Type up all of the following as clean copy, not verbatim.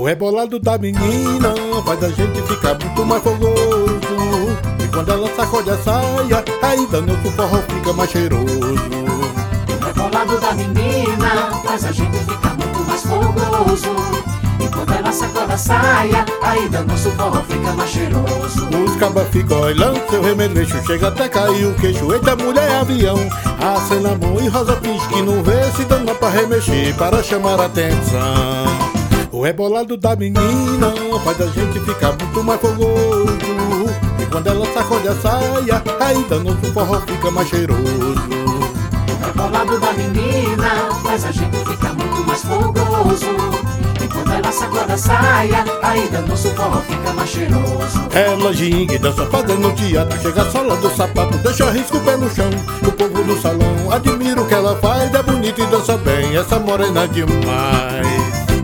O rebolado da menina faz a gente ficar muito mais fogoso. E quando ela sacode a saia, ainda nosso forró fica mais cheiroso. O rebolado da menina faz a gente ficar muito mais fogoso. E quando ela sacode a saia, ainda nosso forró fica mais cheiroso. Os cabas ficam olhando seu remeleixo, chega até cair o queixo. Eita, mulher é avião, acena a mão e rosa pisca, não vê se dá pra remexer, para chamar a atenção. O rebolado da menina faz a gente ficar muito mais fogoso. E quando ela sacode a saia, ainda nosso forró fica mais cheiroso. O rebolado da menina faz a gente ficar muito mais fogoso. E quando ela sacode a saia, ainda nosso forró fica mais cheiroso. Ela ginga e dança fazendo teatro, chega a sola do sapato, deixa risco o pé no chão. O povo do salão admira o que ela faz, é bonita e dança bem, essa morena demais.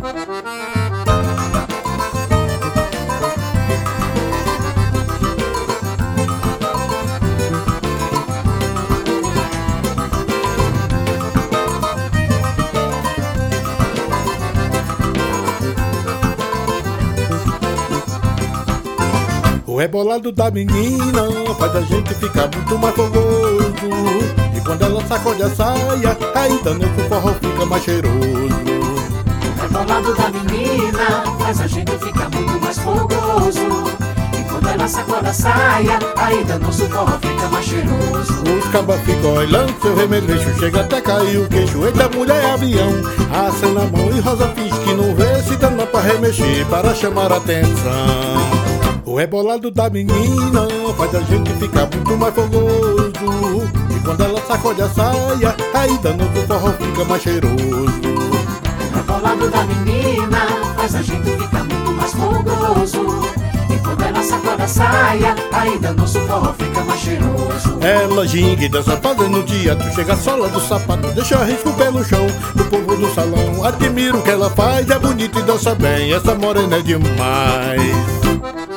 O rebolado da menina faz a gente ficar muito mais fogoso. E quando ela sacode a saia, ainda nosso forró fica mais cheiroso. O rebolado da menina faz a gente ficar muito mais fogoso. E quando ela sacode a saia, ainda nosso forró fica mais cheiroso. Os cabas ficam olhando seu remeleixo, chega até cair o queixo. Eita, mulher é avião, acena a mão e rosa pisca, não vê se dá pra remexer, para chamar a atenção. O rebolado da menina faz a gente ficar muito mais fogoso. E quando ela sacode a saia, ainda nosso forró fica mais cheiroso. O rebolado da menina faz a gente ficar muito mais fogoso. E quando ela sacode a saia, ainda nosso forró fica mais cheiroso. Ela ginga e dança fazendo teatro, chega a sola do sapato, deixa risco pelo chão. O povo do salão admira o que ela faz, é bonita e dança bem, essa morena é demais.